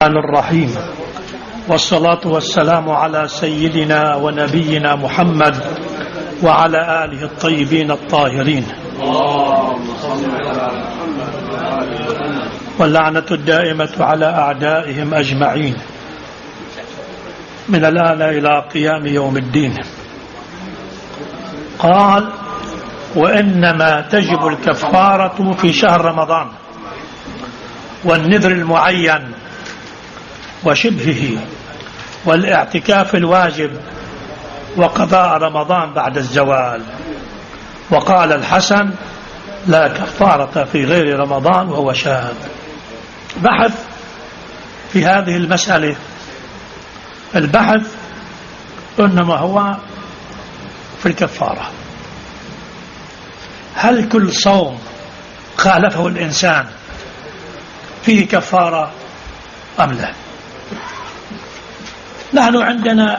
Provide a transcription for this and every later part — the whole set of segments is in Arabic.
الرحمن الرحيم، والصلاة والسلام على سيدنا ونبينا محمد وعلى آله الطيبين الطاهرين، واللعنة الدائمة على أعدائهم أجمعين من الآن إلى قيام يوم الدين. قال: وإنما تجب الكفارة في شهر رمضان والنذر المعين وشبهه والاعتكاف الواجب وقضاء رمضان بعد الزوال. وقال الحسن: لا كفارة في غير رمضان وهو شاذ. بحث في هذه المسألة، البحث إنما هو في الكفارة. هل كل صوم خالفه الإنسان فيه كفارة أم لا؟ نحن عندنا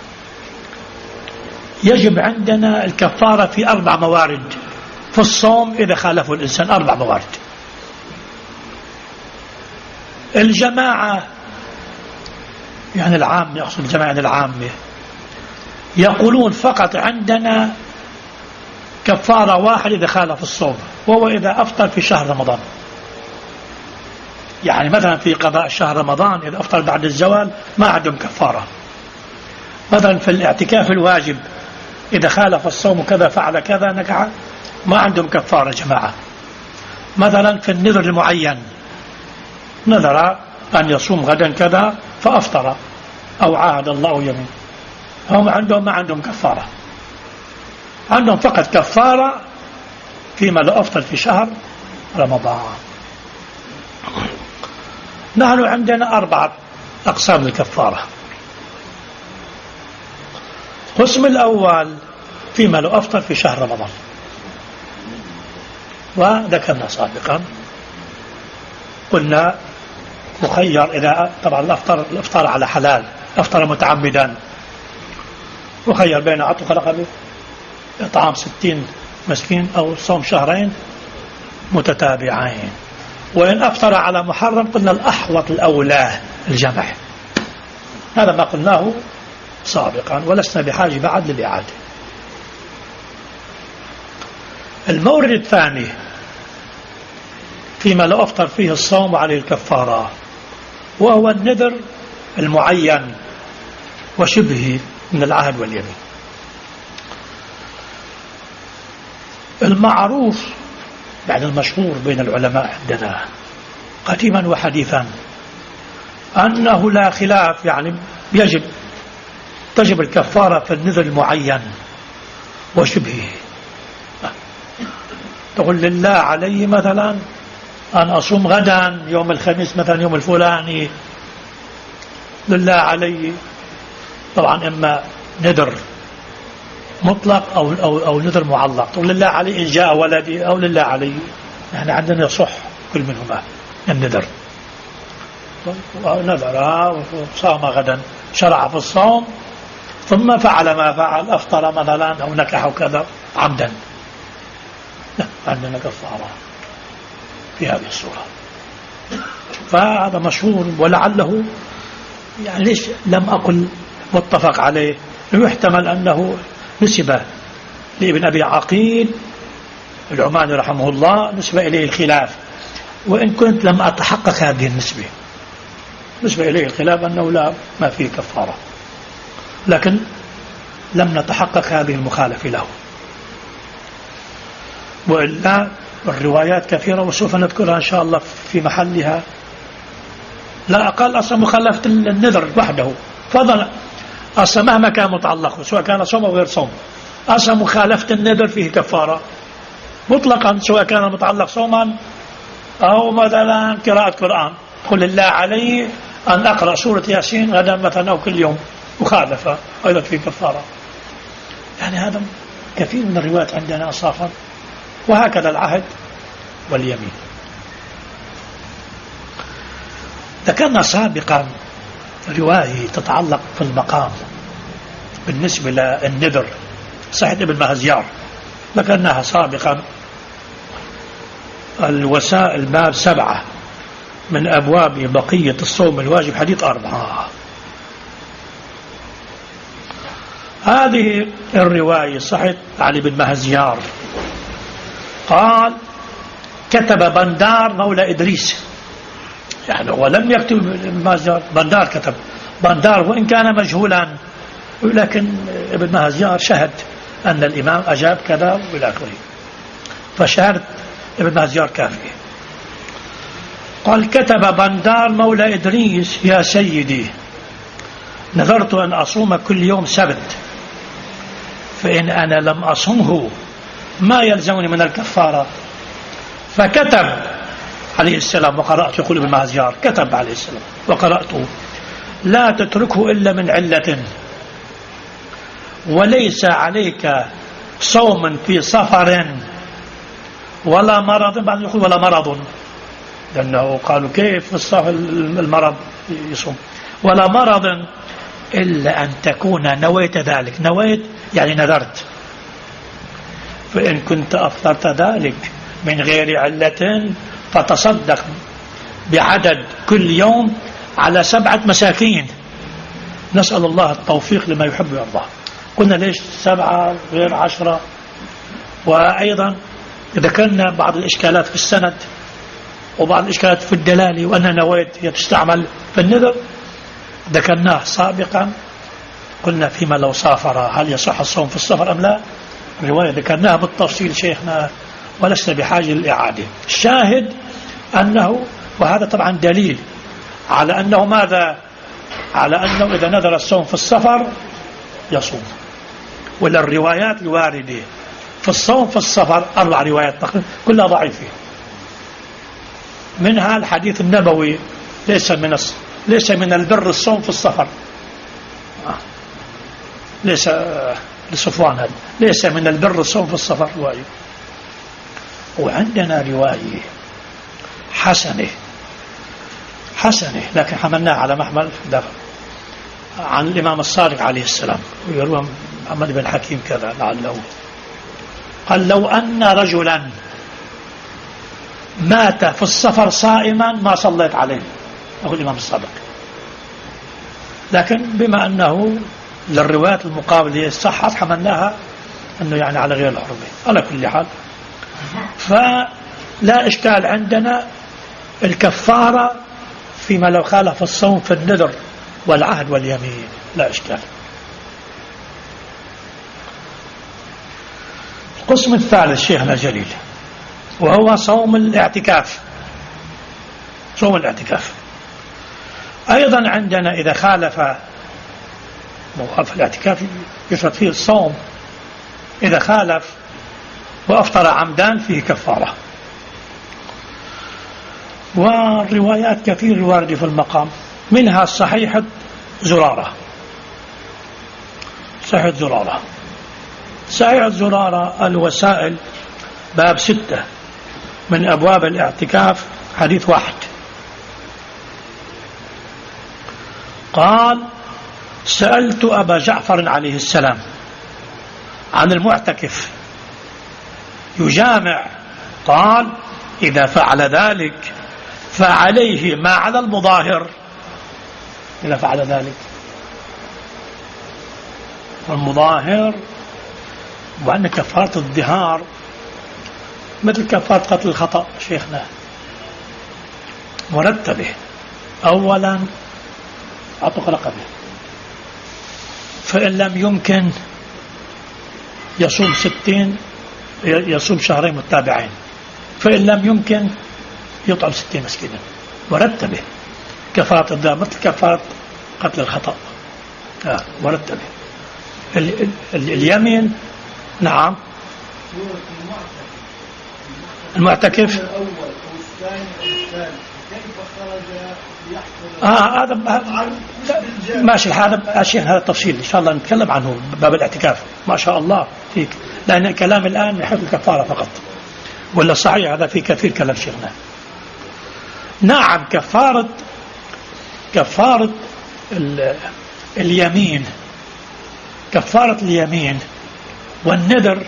يجب عندنا الكفارة في 4 موارد في الصوم إذا خالفه الإنسان. 4 موارد. الجماعة يعني العامة، يقصد الجماعة يعني العامة، يقولون فقط عندنا كفارة واحد إذا خالف الصوم، وهو إذا أفطر في شهر رمضان. يعني مثلا في قضاء شهر رمضان إذا أفطر بعد الزوال ما عندهم كفارة. مثلا في الاعتكاف الواجب إذا خالف الصوم كذا فعل كذا نكع، ما عندهم كفارة جماعة. مثلا في النذر المعين، نذر أن يصوم غدا كذا فأفطر أو عاهد الله يمين، هم ما عندهم كفارة. عندهم فقط كفارة فيما لو أفطر في شهر رمضان. نحن عندنا 4 أقسام للكفارة. القسم الأول فيما لو أفطر في شهر رمضان، وذكرنا سابقا قلنا مخير إذا طبعا الأفطار على حلال، أفطر متعمدا، مخير بين عتق رقبة، إطعام 60 مسكين، أو صوم شهرين متتابعين. وإن أفطر على محرم قلنا الأحوط الأولى الجمع. هذا ما قلناه سابقا، ولسنا بحاجة بعد للإعادة. المورد الثاني فيما لو أفطر فيه الصوم وعليه الكفارة، وهو النذر المعين وشبهه من العهد واليمين. المعروف بعد المشهور بين العلماء عندنا قديما وحديثا أنه لا خلاف، يعني تجب الكفارة في النذر المعين وشبهه. تقول لله علي مثلا أن أصوم غدا يوم الخميس مثلا يوم الفلاني، لله علي طبعا إما نذر مطلق أو نذر معلق. تقول لله علي إن جاء ولدي، أو لله علي، يعني عندنا يصح كل منهما النذر. نذر وصام غدا، شرع في الصوم ثم فعل ما فعل، أفطر مثلا أو نكح كذا عمدا، لا عندنا كفارة في هذه الصورة. فهذا مشهور، ولعله يعني ليش لم أقل متفق عليه، يحتمل أنه نسبة لابن أبي عقيل العماني رحمه الله، نسبة إليه الخلاف، وإن كنت لم أتحقق هذه النسبة. نسبة إليه الخلاف أنه لا ما فيه كفارة، لكن لم نتحقق هذه المخالفة له. وإلا الروايات كثيرة وسوف نذكرها إن شاء الله في محلها. لا أقل أصلا مخالفة النذر وحده، فضلا أصلا مهما كان متعلق، سواء كان صوم أو غير صوم، أصلا مخالفة النذر فيه كفارة مطلقا، سواء كان متعلق صوما أو مثلا قراءة قرآن. قل الله علي أن أقرأ سورة ياسين غدا مثلا أو كل يوم، مخالفة أيضا فيه كفارة. يعني هذا كثير من الروايات عندنا أصافا. وهكذا العهد واليمين. ذكرنا سابقا رواية تتعلق في المقام بالنسبة للنذر، صحيح ابن مهزيار ذكرناها سابقا. الوسائل باب 7 من أبواب بقية الصوم الواجب حديث 4. هذه الرواية صحت علي بن مهزيار قال كتب بندار مولى إدريس، يعني هو لم يكتب مهزيار، بندار كتب. بندار وإن كان مجهولا ولكن ابن مهزيار شهد أن الإمام أجاب كذا وإلى آخره، فشهادة ابن مهزيار كافية. قال كتب بندار مولى إدريس يا سيدي نذرت أن أصوم كل يوم سبت، فإن أنا لم أصمه ما يلزمني من الكفارة. فكتب عليه السلام وقرأت، يقول ابن مهزيار كتب عليه السلام وقرأته لا تتركه إلا من علة، وليس عليك صوم في سفر ولا مرض. بعد يقول ولا مرض، لأنه قالوا كيف في السفر المرض يصوم، ولا مرض إلا أن تكون نويت ذلك. نويت يعني نذرت، فإن كنت أفطرت ذلك من غير علة فتصدق بعدد كل يوم على 7 مساكين. نسأل الله التوفيق لما يحب ويرضى. قلنا ليش 7 غير 10؟ وأيضا ذكرنا بعض الإشكالات في السند وبعض الإشكالات في الدلالة، وأن نويت هي تستعمل في النذر ذكرناه سابقا. قلنا فيما لو سافر هل يصح الصوم في السفر أم لا؟ الرواية ذكرناها بالتفصيل شيخنا ولسنا بحاجة للإعادة. الشاهد أنه، وهذا طبعا دليل على أنه ماذا؟ على أنه إذا نذر الصوم في السفر يصوم. ولا الروايات الواردة في الصوم في السفر 4 روايات تقريبا كلها ضعيفة. منها الحديث النبوي ليس من البر الصوم في السفر، ليس لصفوان هذا، ليس من البر الصوم في السفر رواية. وعندنا رواية حسنة لكن حملناها على محمل دفع عن الإمام الصادق عليه السلام، ويروى محمد بن حكيم كذا لعله قال لو أن رجلا مات في السفر صائما ما صليت عليه، أقول الإمام الصادق. لكن بما أنه للروايات المقابلة صحت حملناها أنه يعني على غير الحرمة. على كل حال فلا إشكال عندنا الكفارة فيما لو خالف الصوم في النذر والعهد واليمين، لا إشكال. القسم الثالث شيخنا الجليل وهو صوم الاعتكاف. صوم الاعتكاف أيضا عندنا إذا خالف الاعتكاف يشرط فيه الصوم، إذا خالف وأفطر عمدان فيه كفارة. والروايات كثير واردة في المقام، منها صحيحة زرارة. صحيحة زرارة الوسائل باب 6 من أبواب الاعتكاف حديث 1 قال سألت أبا جعفر عليه السلام عن المعتكف يجامع، قال إذا فعل ذلك فعليه ما على المظاهر. إذا فعل ذلك والمظاهر، وأن كفارة الظهار مثل كفارة قتل الخطأ شيخنا مرتبة. أولا عتق رقبه، فإن لم يمكن يصوم شهرين متابعين، فإن لم يمكن يطعم 60 مسكينا مرتبة. كفارة الظهار مثل كفارة قتل الخطأ مرتبة. اليمين نعم. المعتكف هذا ماشي، هذا أشياء، هذا التفصيل إن شاء الله نتكلم عنه باب الاعتكاف. ما شاء الله فيك، لأن الكلام الآن يحب الكفارة فقط، ولا صحيح هذا في كثير كلام شيخنا. نعم كفارة اليمين، كفارة اليمين والنذر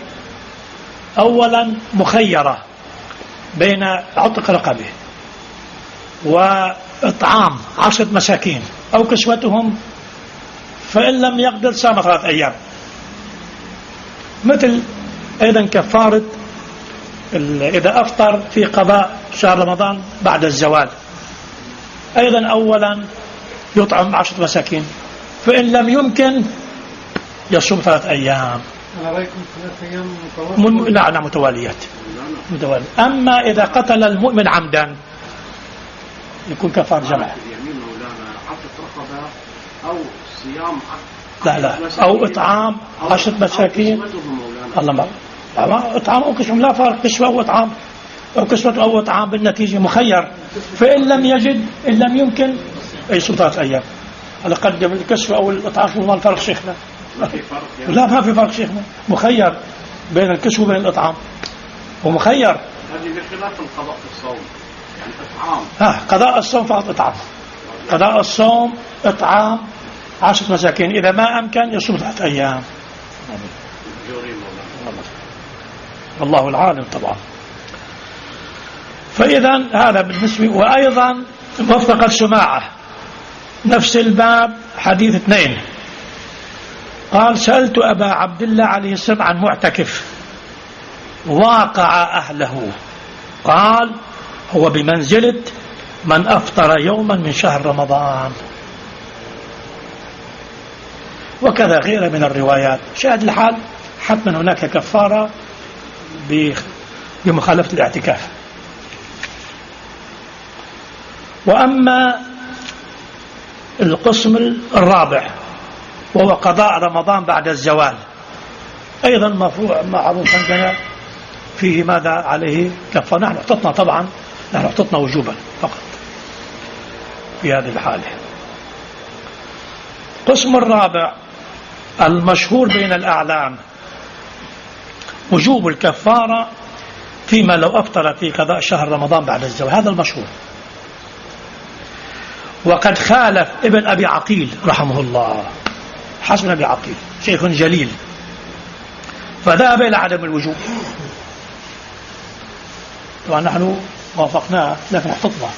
أولا مخيرة بين عتق رقبه وإطعام 10 مساكين أو كسوتهم، فإن لم يقدر صام 3 أيام. مثل أيضا كفارة إذا أفطر في قضاء شهر رمضان بعد الزوال، أيضا أولا يطعم 10 مساكين، فإن لم يمكن يصوم 3 أيام. أنا رأيكم 3 أيام لا متواليات. أما إذا قتل المؤمن عمدا يكون كفار جمع. اليمين مولانا عتق رقبة أو صيام لا أو إطعام 10 مساكين. الله ما إطعام أو كسوة، لا فرق، كسوة أو إطعام، أو كسوة أو إطعام بالنتيجة مخير. فإن لم يجد، إن لم يمكن، يصوم 3 أيام. على قدم الكسوة أو الإطعام. شو ما الفرق شيخنا؟ لا ما في فرق شيخنا، مخير بين الكسوة وبين الإطعام، ومخير. هذه بخلاف القضاء في الصوم، يعني إطعام. قضاء الصوم فقط إطعام. قضاء الصوم إطعام 10 مساكين، إذا ما أمكن يصوم 3 أيام. والله العالم طبعا. فإذا هذا بالنسبة. وأيضا وفق السماعة نفس الباب حديث 2 قال: سألت أبا عبد الله عليه السلام عن معتكف واقع أهله، قال: هو بمنزلة من أفطر يوما من شهر رمضان. وكذا غيره من الروايات. شاهد الحال حتما هناك كفارة بمخالفة الاعتكاف. وأما القسم الرابع وهو قضاء رمضان بعد الزوال، أيضا معروف عندنا فيه ماذا عليه كفارة. نحن احتطنا طبعا، نحن احتطنا وجوبا فقط في هذه الحالة. القسم الرابع المشهور بين الأعلام وجوب الكفارة فيما لو أفطر في قضاء شهر رمضان بعد الزوال، هذا المشهور. وقد خالف ابن أبي عقيل رحمه الله، حسن أبي عقيل شيخ جليل، فذهب إلى عدم الوجوب. طبعا نحن وافقناه لكن احتطنا.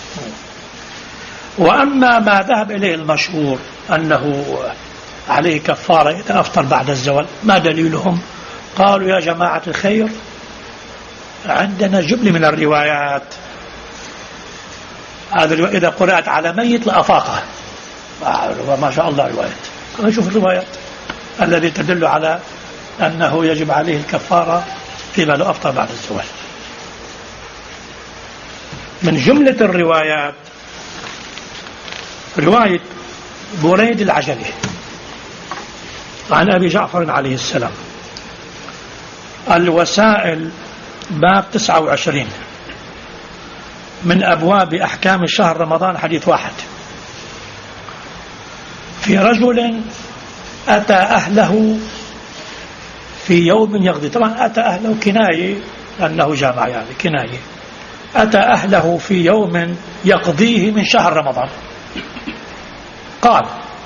وأما ما ذهب إليه المشهور أنه عليه كفارة إذا أفطر بعد الزوال، ما دليلهم؟ قالوا: يا جماعة الخير، عندنا جبل من الروايات. هذا إذا قرأت على ميت لأفاقه، ما شاء الله روايات. نشوف الروايات الذي تدل على أنه يجب عليه الكفارة فيما لو أفطر بعد الزوال. من جملة الروايات رواية بريد العجلي عن أبي جعفر عليه السلام، الوسائل باب 29 من أبواب أحكام شهر رمضان، حديث 1: في رجل أتى أهله في يوم يقضي. طبعا أتى أهله كناية أنه جامع، يعني كناية. أتى أهله في يوم يقضيه من شهر رمضان. قال،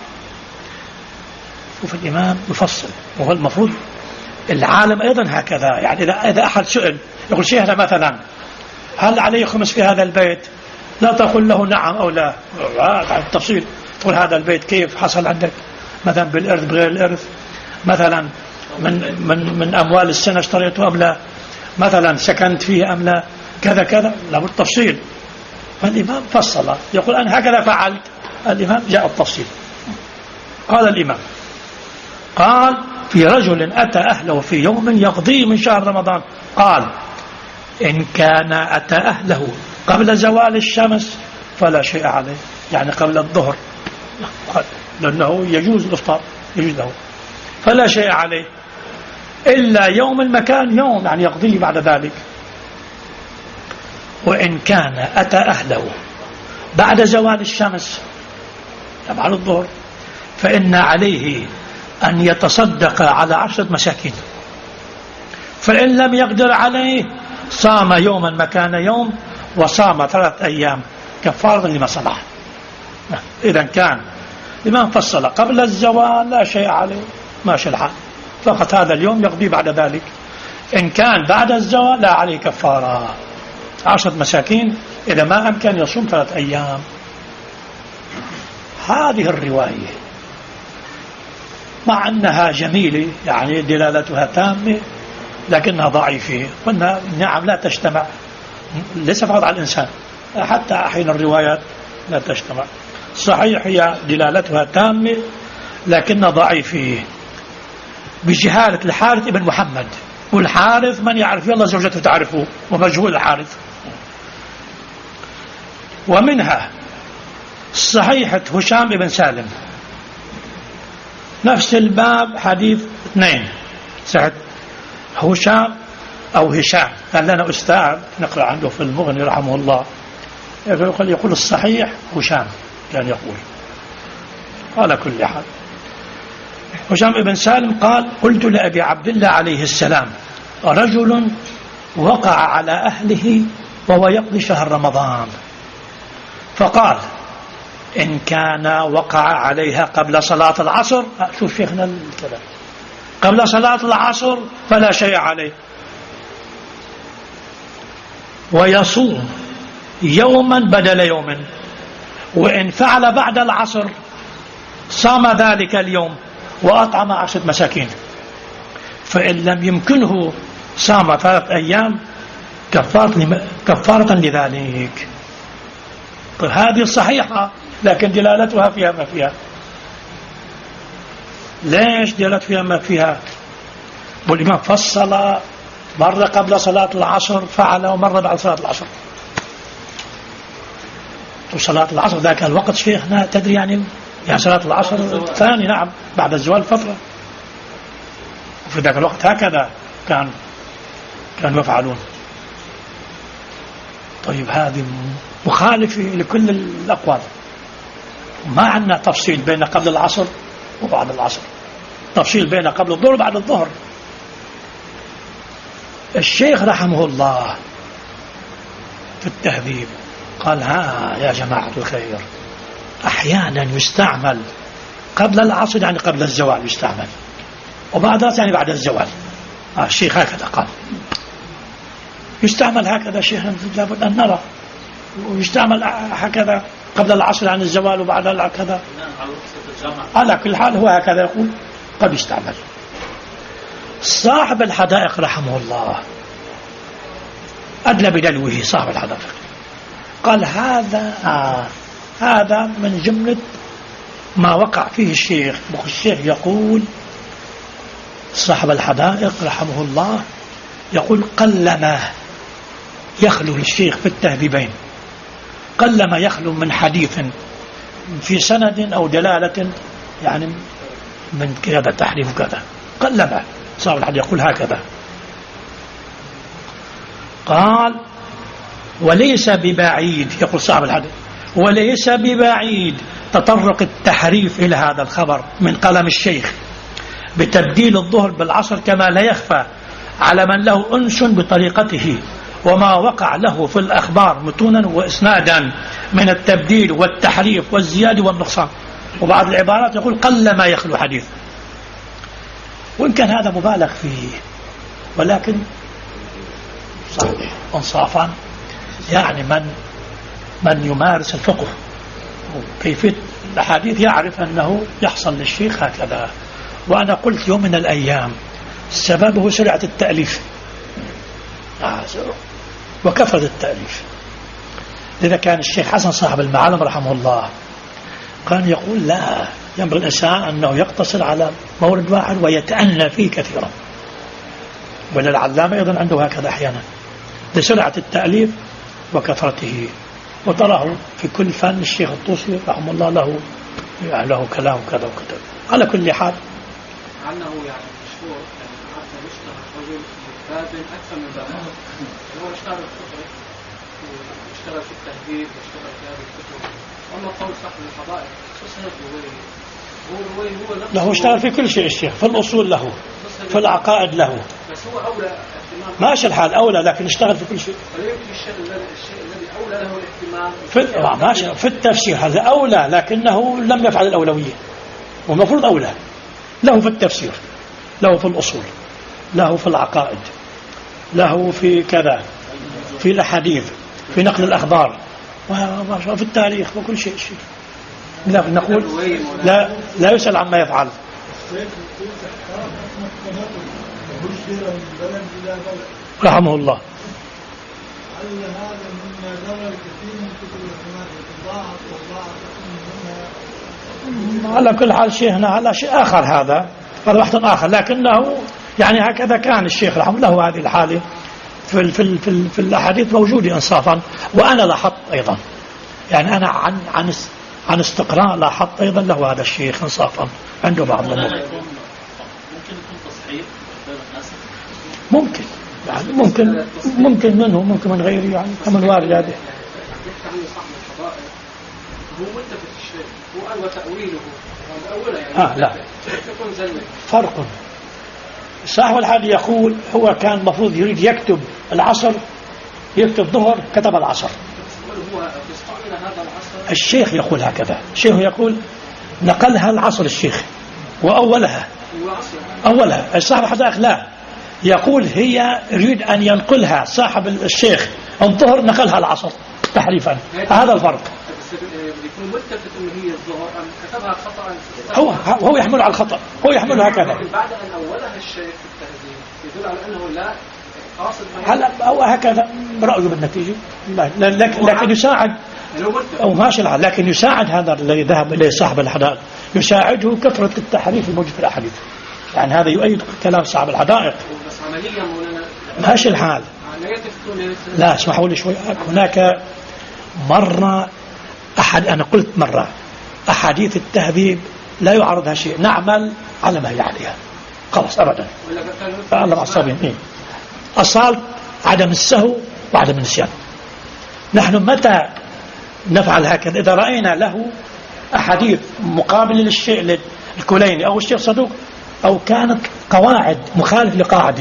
شوف الإمام يفصل، وهو المفروض العالم أيضا هكذا. يعني إذا أحد سئل يقول: شيخنا مثلا هل عليه خمس في هذا البيت؟ لا تقول له نعم أو لا، التفصيل. تقول هذا البيت كيف حصل عندك، مثلا بالإرث بغير الإرث، مثلا من أموال السنة اشتريته أم لا، مثلا سكنت فيه أم لا، كذا كذا، لابد التفصيل. فالإمام فصل، يقول أنا هكذا فعلت. الإمام جاء التفصيل. قال الإمام: قال: في رجل أتى أهله في يوم يقضي من شهر رمضان. قال: إن كان أتى أهله قبل زوال الشمس فلا شيء عليه، يعني قبل الظهر، لأنه يجوز الإفطار، يجوز له، فلا شيء عليه إلا يوم المكان يوم، يعني يقضيه بعد ذلك. وإن كان أتى أهله بعد زوال الشمس بعد الظهر فإن عليه أن يتصدق على 10 مساكين، فإن لم يقدر عليه صام يوما مكان يوم وصام 3 أيام كفارة لما صنع. إذا كان لمن فصل قبل الزوال لا شيء عليه، ماشي الحال، فقط هذا اليوم يقضي بعد ذلك. إن كان بعد الزوال لا عليه كفارة، 10 مساكين إذا ما أمكن يصوم 3 أيام. هذه الرواية مع أنها جميلة يعني دلالتها تامة لكنها ضعيفة. قلنا نعم لا تجتمع، ليس فقط على الإنسان، حتى أحيانا الروايات لا تجتمع. صحيح هي دلالتها تامة لكنها ضعيفة بجهالة الحارث ابن محمد، والحارث من يعرف يلا زوجته تعرفه ومجهول الحارث. ومنها صحيحة هشام بن سالم نفس الباب حديث 2 صحيح هشام أو هشام، كان لنا أستاذ نقرأ عنده في المغني رحمه الله يقول الصحيح هشام، كان يقول على كل حال. هشام بن سالم قال قلت لأبي عبد الله عليه السلام رجل وقع على أهله وهو يقضي شهر رمضان، فقال إن كان وقع عليها قبل صلاة العصر، شوف شيخنا الكلام، قبل صلاة العصر فلا شيء عليه، ويصوم يوما بدل يوم، وإن فعل بعد العصر صام ذلك اليوم وأطعم 10 مساكين، فإن لم يمكنه صام 3 أيام كفارة لذلك. طيب هذه صحيحة لكن دلالتها فيها ما فيها. ليش دلالت فيها ما فيها؟ والإمام فصل مرة قبل صلاة العصر فعل ومرة بعد صلاة العصر. وصلاة العصر ذاك الوقت شيخنا تدري يعني صلاة العصر الثاني نعم بعد الزوال فترة، وفي ذاك الوقت هكذا كانوا يفعلون. طيب هذه مخالفة لكل الأقوال، ما عندنا تفصيل بين قبل العصر وبعد العصر، تفصيل بين قبل الظهر وبعد الظهر. الشيخ رحمه الله في التهذيب قال ها يا جماعة الخير أحيانا يستعمل قبل العصر يعني قبل الزوال يستعمل، وبعد العصر يعني بعد الزوال. الشيخ هكذا قال يستعمل هكذا شيخ لابد أن نرى، ويستعمل هكذا قبل العصر عن الزوال وبعد كذا. على كل حال هو هكذا يقول قد يستعمل. صاحب الحدائق رحمه الله أدلى بدلوه صاحب الحدائق قال هذا من جملة ما وقع فيه الشيخ. الشيخ يقول صاحب الحدائق رحمه الله يقول قلما يخلو الشيخ في التهذيبين، قلما يخلو من حديث في سند أو دلالة يعني من كذا تحريف كذا، قلما صاحب الحديث يقول هكذا. قال وليس ببعيد، يقول صاحب الحديث وليس ببعيد تطرق التحريف إلى هذا الخبر من قلم الشيخ بتبديل الظهر بالعصر، كما لا يخفى على من له أنس بطريقته وما وقع له في الأخبار متونا وإسنادا من التبديل والتحريف والزيادة والنقصان. وبعض العبارات يقول قل ما يخلو حديث، وإن كان هذا مبالغ فيه ولكن صحيح انصافا يعني من يمارس الفقه وكيفية الحديث يعرف أنه يحصل للشيخ هكذا. وأنا قلت يوم من الأيام سببه سرعة التأليف وكثرة التأليف. لذا كان الشيخ حسن صاحب المعالم رحمه الله كان يقول لا ينبغي الإنسان أنه يقتصر على مورد واحد ويتأنى فيه كثيرا، وللعلامة أيضا عنده هكذا أحيانا لسرعة التأليف وكثرته. وتراه في كل فن الشيخ الطوسي رحمه الله له كلام كذا وكذا. على كل حال عنه يعني مشهور حتى يشتغل رجل باب أكثر من باب، هو اشتغل في الفقه واشتغل في التهذيب واشتغل في هذه الكتب. أما قول صاحب الحدائق هو اشتغل في كل شيء الشيخ، في الأصول له، في العقائد له، بس هو أولى اهتمام ماشي الحال أولى، لكن اشتغل في كل شيء. فيمكن الشيء الذي أولى له الاهتمام ماشي في التفسير هذا أولى، لكنه لم يفعل الأولوية، ومفروض أولى له في التفسير، له في الأصول، له في العقائد، له في كذا، في الحديث، في نقل الأخبار وفي التاريخ وكل شيء. لا نقول لا يسأل عما يفعل. رحمه الله. على كل حال شيخنا على شيء آخر، هذا بحث آخر، لكنه يعني هكذا كان الشيخ رحمه الله هذه الحالة في الأحاديث موجودة إنصافا. وأنا لاحظت أيضا، يعني أنا عن استقراء لاحظت أيضا له هذا الشيخ إنصافا عنده بعض الأمور. ممكن يكون تصحيح ممكن يعني ممكن منه ممكن من غيره، يعني كمن وارد هذا. يحكي عنه صاحب الفضائل هو ملتفت الشيء هو وتأويله أولا يعني لا يكون زلمة فرق. صاحب الحديث يقول هو كان المفروض يريد يكتب العصر، يكتب ظهر، كتب العصر. هو يستعمل هذا العصر. الشيخ يقول هكذا، الشيخ يقول نقلها العصر الشيخ وأولها صاحب الحديث لا يقول هي يريد أن ينقلها صاحب الشيخ الظهر، نقلها العصر تحريفا. هذا الفرق. يكون ملتفت انه هي الظهر كتبها خطأ، هو يحمل على الخطأ، هو يحمل هكذا. لكن بعد أن أولها الشيخ في التهذيب يدل على أنه لا قاصد. هلا هو هكذا برأيه بالنتيجة، لكن يساعد أو ماشي الحال، لكن يساعد هذا الذي ذهب إليه صاحب الحدائق، يساعده كثرة التحريف الموجود في الأحاديث. يعني هذا يؤيد كلام صاحب الحدائق. بس عمليا ماشي الحال. لا اسمحوا لي شوي. هناك مرة أنا قلت مرة أحاديث التهذيب لا يعرضها شيء، نعمل على ما هي عليها خلاص أبدا. الله معصبين. أصال عدم السهو وعدم النسيان. نحن متى نفعل هكذا؟ إذا رأينا له أحاديث مقابل للشيء الكليني أو الشيخ صدوق أو كانت قواعد مخالف لقاعدة،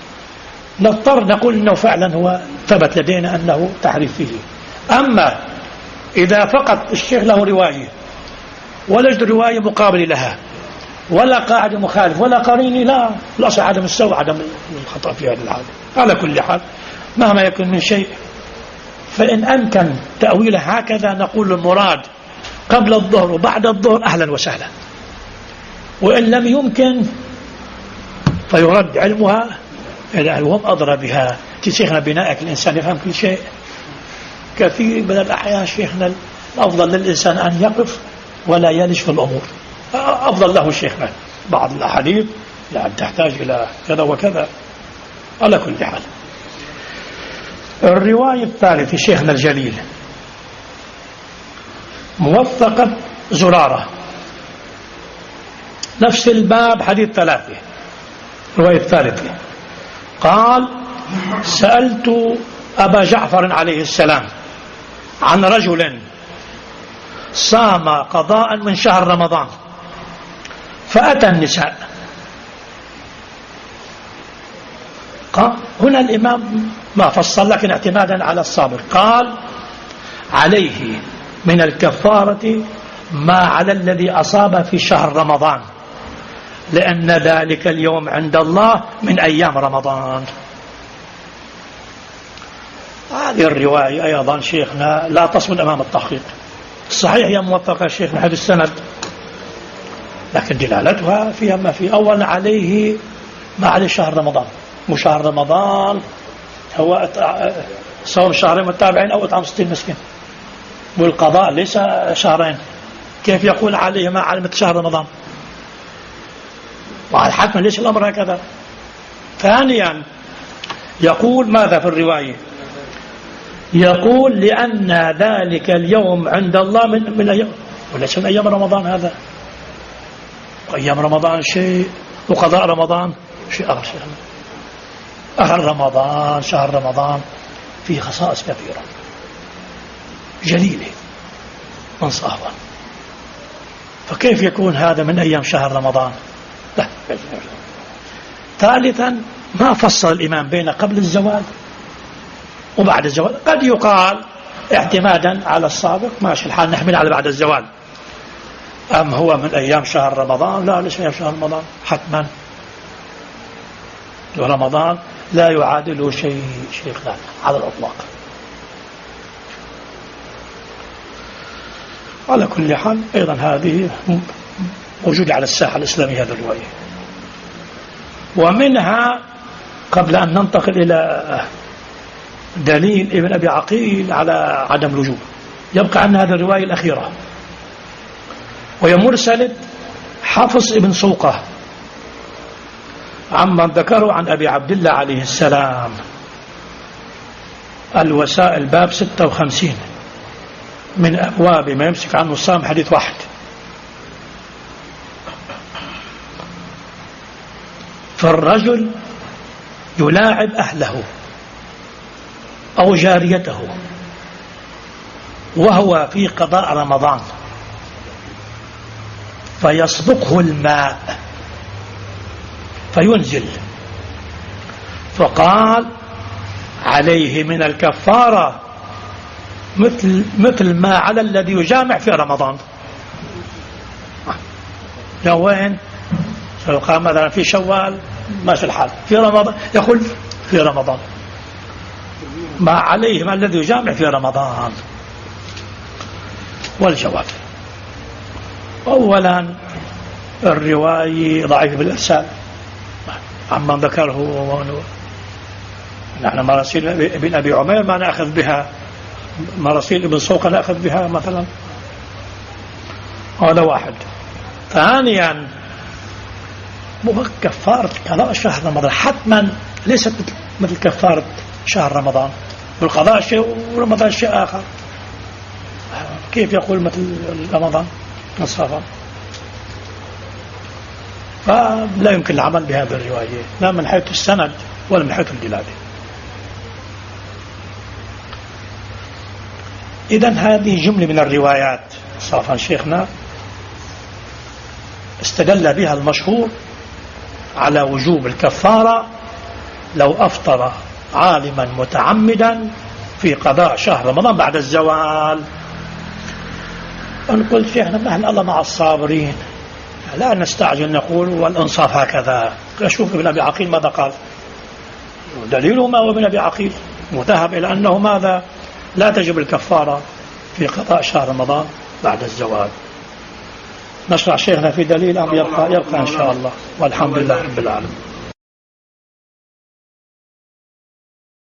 نضطر نقول إنه فعلا هو ثبت لدينا أنه تعريف فيه. أما إذا فقط الشيخ له رواية ولا يوجد رواية مقابلة لها ولا قاعدة مخالف ولا قريني، لا الأصل عدم السوء عدم الخطأ في هذه الحالة. على كل حال مهما يكون من شيء، فإن أمكن تأويله هكذا نقول المراد قبل الظهر وبعد الظهر أهلا وسهلا، وإن لم يمكن فيرد علمها إلى هم أضرى بها. شيخنا بنائك الإنسان يفهم كل شيء. كثير من الأحيان شيخنا الأفضل للإنسان أن يقف ولا يلج في الأمور، أفضل له شيخنا بعض الأحاديث يعني تحتاج إلى كذا وكذا. على كل حال الرواية الثالثة شيخنا الجليل موثقة زرارة، نفس الباب حديث 3، الرواية الثالثة قال سألت أبا جعفر عليه السلام عن رجل صام قضاء من شهر رمضان فأتى النساء. قال هنا الإمام ما فصل لكن اعتمادا على السابق قال عليه من الكفارة ما على الذي أصاب في شهر رمضان لأن ذلك اليوم عند الله من أيام رمضان. هذه الرواية أيضا شيخنا لا تصل أمام التحقيق. صحيح هي موثقة شيخنا هذا السند، لكن دلالتها فيها ما في. أولا عليه ما عليه شهر رمضان، وشهر رمضان هو صوم شهرين متابعين أو إطعام 60 مسكين، والقضاء ليس شهرين. كيف يقول عليه ما علمت شهر رمضان؟ وعلى حتما ليش الأمر هكذا. ثانيا يقول ماذا في الرواية؟ يقول لأن ذلك اليوم عند الله من أيام، وليس من أيام رمضان. هذا أيام رمضان شيء وقضاء رمضان شيء آخر. آخر رمضان شهر رمضان فيه خصائص كثيرة جليلة منصافة، فكيف يكون هذا من أيام شهر رمضان؟ لا. ثالثا ما فصل الإمام بين قبل الزوال وبعد الزوال. قد يقال اعتمادا على السابق ماشي الحال نحمل على بعد الزوال. أم هو من أيام شهر رمضان؟ لا ليس من أيام شهر رمضان حتما، ورمضان لا يعادله شيء لا على الأطلاق. على كل حال أيضا هذه موجودة على الساحة الإسلامية هذه الرواية. ومنها قبل أن ننتقل إلى دليل ابن أبي عقيل على عدم الوجوب يبقى عن هذه الرواية الأخيرة، وهي مرسلة حفص ابن سوقة عمن ذكره عن أبي عبد الله عليه السلام، الوسائل باب 56 من أبواب ما يمسك عنه الصام حديث واحد. فالرجل يلاعب أهله أو جاريته وهو في قضاء رمضان فيسبقه الماء فينزل، فقال عليه من الكفارة مثل ما على الذي يجامع في رمضان. وين قام مثلا في شوال ماشي الحال، في رمضان يقول في رمضان ما عليه ما الذي يجامع في رمضان. والجواب أولا الرواية ضعيفة بالإرسال عمن ذكره، نحن مراسيل ابن أبي عمير ما نأخذ بها، مراسيل ابن سوقة نأخذ بها مثلا، هذا واحد. ثانيا كفارة قضاء شهر رمضان حتما ليست مثل كفارة شهر رمضان، والقضاء شيء ورمضان شيء آخر، كيف يقول مثل رمضان نصفا؟ فلا يمكن العمل بهذه الرواية لا من حيث السند ولا من حيث الدلالة. إذن هذه جملة من الروايات صافا شيخنا استدل بها المشهور على وجوب الكفارة لو أفطر عالما متعمدا في قضاء شهر رمضان بعد الزوال. نقول شيخنا نحن الله مع الصابرين لا نستعجل، نقول والإنصاف هكذا. أشوف ابن أبي عقيل ماذا قال، دليله ما هو ابن أبي عقيل مذهب إلى أنه ماذا لا تجب الكفارة في قضاء شهر رمضان بعد الزوال. نشرع شيخنا في دليل أم يبقى إن شاء الله، والحمد لله رب العالمين.